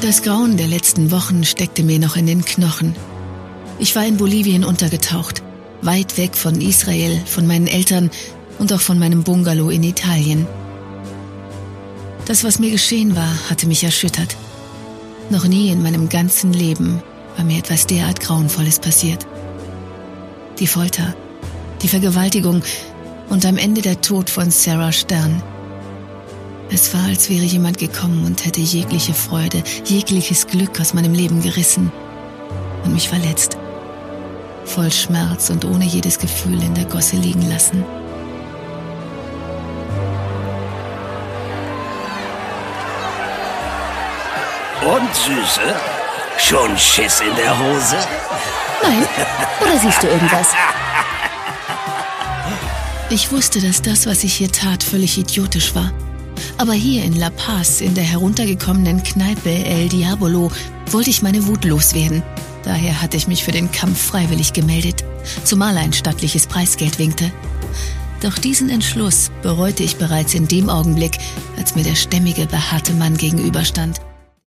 Das Grauen der letzten Wochen steckte mir noch in den Knochen. Ich war in Bolivien untergetaucht, weit weg von Israel, von meinen Eltern und auch von meinem Bungalow in Italien. Das, was mir geschehen war, hatte mich erschüttert. Noch nie in meinem ganzen Leben war mir etwas derart Grauenvolles passiert. Die Folter, die Vergewaltigung und am Ende der Tod von Sarah Stern. Es war, als wäre jemand gekommen und hätte jegliche Freude, jegliches Glück aus meinem Leben gerissen und mich verletzt, voll Schmerz und ohne jedes Gefühl in der Gosse liegen lassen. Und, Süße? Schon Schiss in der Hose? Nein, oder siehst du irgendwas? Ich wusste, dass das, was ich hier tat, völlig idiotisch war. Aber hier in La Paz, in der heruntergekommenen Kneipe El Diabolo, wollte ich meine Wut loswerden. Daher hatte ich mich für den Kampf freiwillig gemeldet, zumal ein stattliches Preisgeld winkte. Doch diesen Entschluss bereute ich bereits in dem Augenblick, als mir der stämmige, behaarte Mann gegenüberstand.